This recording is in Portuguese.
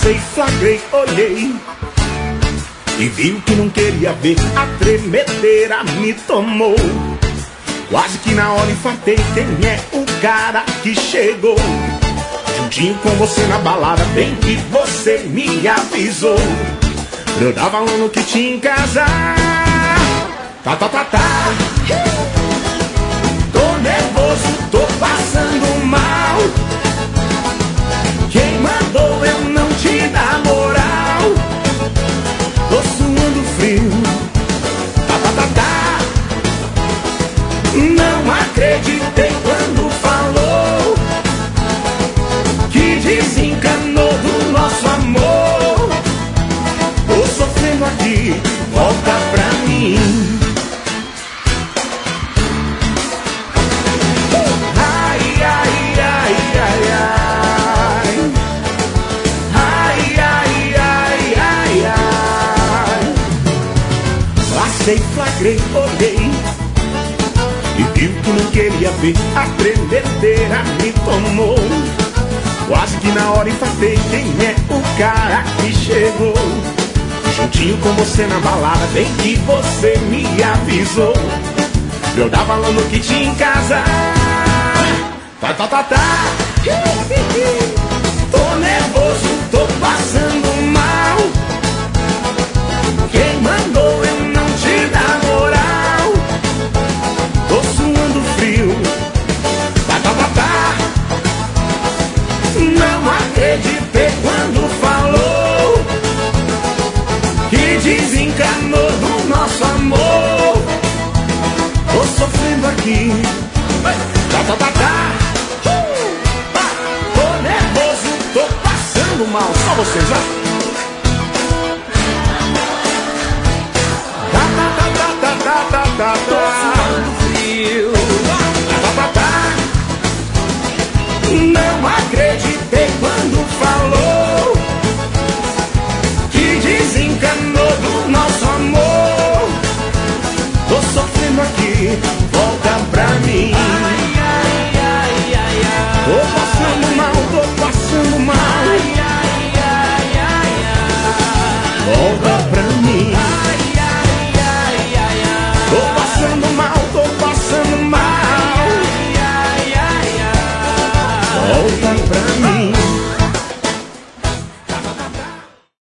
Passei, flagrei, olhei e viu que não queria ver. A tremedeira me tomou. Quase que na hora infartei. Quem é o cara que chegou? Juntinho com você na balada, bem que você me avisou. Eu tava falando que tinha em casa. Tá. Tô nervoso, tô passando mal. Quem mandou eu não te dar moral? Tô suando frio. Tá. Não acreditei quando falou que desencanou do nosso amor. Tô sofrendo aqui, volta pra mim. Ai, ai, ai, ai, ai. Ai, ai, ai, ai, ai. Passei, flagrei, olhei e viu que não queria ver. A tremedeira me tomou. Quase que na hora infartei. Quem é o cara que chegou? Juntinho com você na balada, bem que você me avisou. Eu tava falando que tinha em casa. Tá. Tô nervoso, tô passando mal. Quem mandou eu não te dar moral? Tô suando frio. Tá. Não acreditei quando falou que desencanou do nosso amor. Tô sofrendo aqui. Tá. Tô nervoso, tô passando mal. Só vocês, vai. Tá. Tô suando frio. Tá. Não acreditei quando falou que desencanou do nosso amor. Tô sofrendo aqui, volta pra mim. Tô passando mal, tô passando mal. Volta